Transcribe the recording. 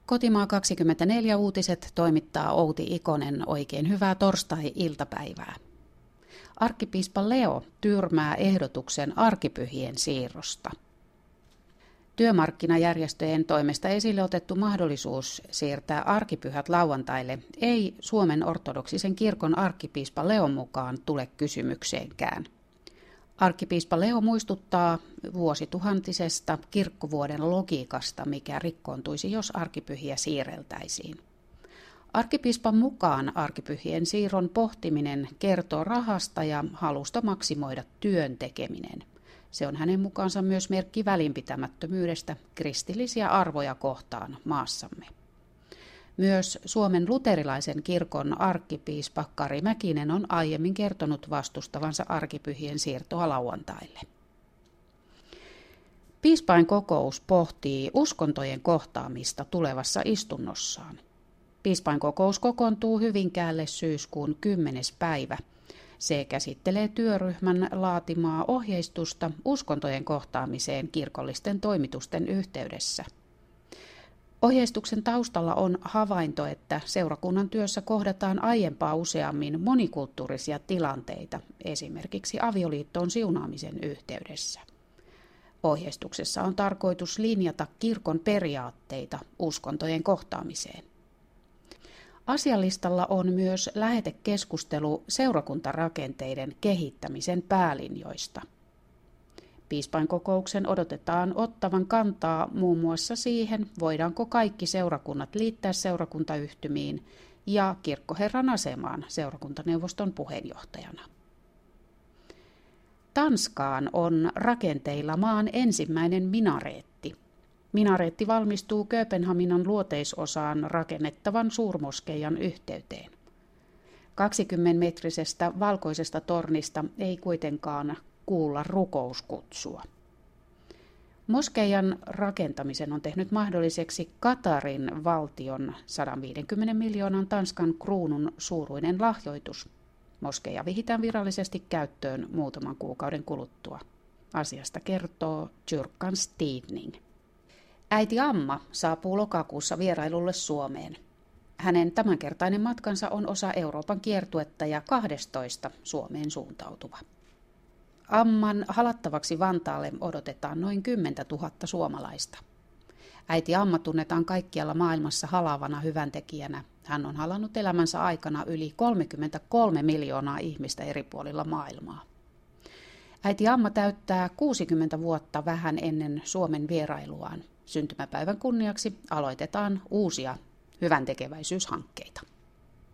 Kotimaa 24 uutiset toimittaa Outi Ikonen. Oikein hyvää torstai-iltapäivää. Arkkipiispa Leo tyrmää ehdotuksen arkipyhien siirrosta. Työmarkkinajärjestöjen toimesta esille otettu mahdollisuus siirtää arkipyhät lauantaille ei Suomen ortodoksisen kirkon arkkipiispa Leon mukaan tule kysymykseenkään. Arkkipiispa Leo muistuttaa vuosituhantisesta kirkkovuoden logiikasta, mikä rikkoontuisi, jos arkipyhiä siirreltäisiin. Arkkipiispan mukaan arkipyhien siirron pohtiminen kertoo rahasta ja halusta maksimoida työn tekeminen. Se on hänen mukaansa myös merkki välinpitämättömyydestä kristillisiä arvoja kohtaan maassamme. Myös Suomen luterilaisen kirkon arkkipiispa Kari Mäkinen on aiemmin kertonut vastustavansa arkipyhien siirtoa lauantaille. Piispainkokous pohtii uskontojen kohtaamista tulevassa istunnossaan. Piispainkokous kokoontuu Hyvinkäälle syyskuun 10. päivä. Se käsittelee työryhmän laatimaa ohjeistusta uskontojen kohtaamiseen kirkollisten toimitusten yhteydessä. Ohjeistuksen taustalla on havainto, että seurakunnan työssä kohdataan aiempaa useammin monikulttuurisia tilanteita, esimerkiksi avioliittoon siunaamisen yhteydessä. Ohjeistuksessa on tarkoitus linjata kirkon periaatteita uskontojen kohtaamiseen. Asialistalla on myös lähetekeskustelu seurakuntarakenteiden kehittämisen päälinjoista. Piispainkokouksen odotetaan ottavan kantaa muun muassa siihen, voidaanko kaikki seurakunnat liittää seurakuntayhtymiin ja kirkkoherran asemaan seurakuntaneuvoston puheenjohtajana. Tanskaan on rakenteilla maan ensimmäinen minareetti. Minareetti valmistuu Kööpenhaminan luoteisosaan rakennettavan suurmoskeijan yhteyteen. 20-metrisestä valkoisesta tornista ei kuitenkaan kuulla rukouskutsua. Moskeijan rakentamisen on tehnyt mahdolliseksi Katarin valtion 150 miljoonan Tanskan kruunun suuruinen lahjoitus. Moskeija vihitään virallisesti käyttöön muutaman kuukauden kuluttua. Asiasta kertoo Kyrkans Tidning. Äiti Amma saapuu lokakuussa vierailulle Suomeen. Hänen tämänkertainen matkansa on osa Euroopan kiertuetta ja 12 Suomeen suuntautuva. Amman halattavaksi Vantaalle odotetaan noin 10 000 suomalaista. Äiti Amma tunnetaan kaikkialla maailmassa halaavana hyväntekijänä. Hän on halannut elämänsä aikana yli 33 miljoonaa ihmistä eri puolilla maailmaa. Äiti Amma täyttää 60 vuotta vähän ennen Suomen vierailuaan. Syntymäpäivän kunniaksi aloitetaan uusia hyväntekeväisyyshankkeita.